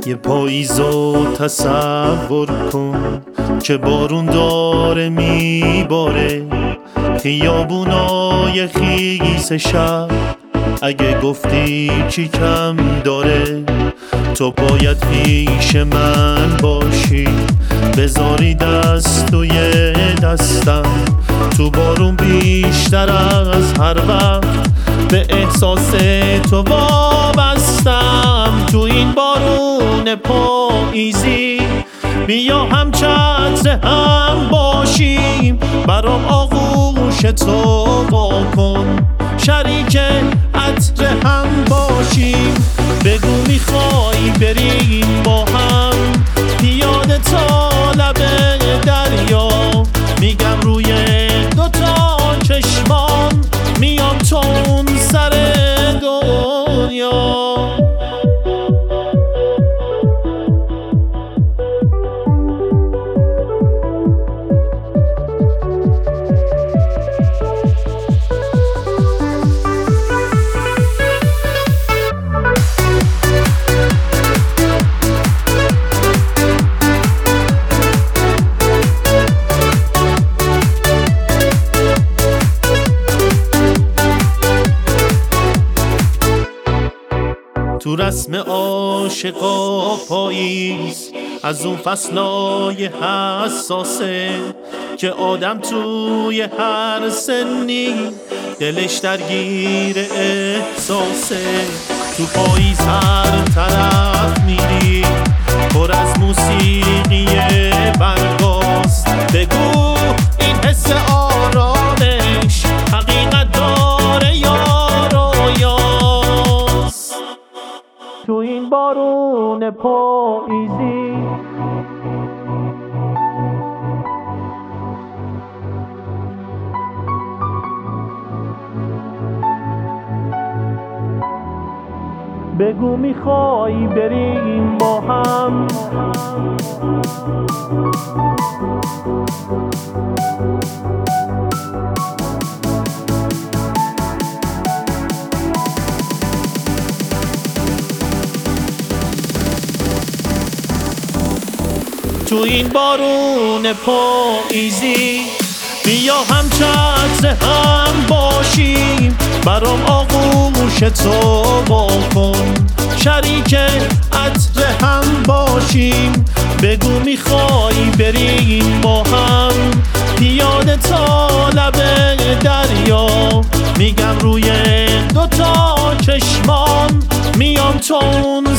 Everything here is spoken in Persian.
یه پاییزو تصور کن که بارون داره میباره، خیابونای خیس شب اگه گفتی چی کم داره. تو باید پیش من باشی، بذاری دست توی دستم، تو بارون بیشتر از هر وقت به احساس تو وابستم. تو این بارون پاییزی بیا هم چتر هم باشیم، برام آغوش تو واکن، شریک عطر هم باشیم. بگو میخوای بریم با هم پیاده تا لب دریا، میگم روی دوتا چشمان میام تو اون سر دنیا. تو رسم عاشقا پاییز از اون فصلای حساسه که آدم توی هر سنی دلش درگیر احساسه. تو پاییز هر طرف میری پر از موسیقی برگاست، بگو این حس آرامش حقیقت داره یا رویاست. تو این بارون پاییزی بگو میخوای بریم با هم تو این بارون پاییزی بیا هم چتر هم باشیم، برام آغوش تو واکن، شریک عطر هم باشیم. بگو میخوای بریم با هم پیاده تا لب دریا، میگم روی دوتا چشمان میام تو اون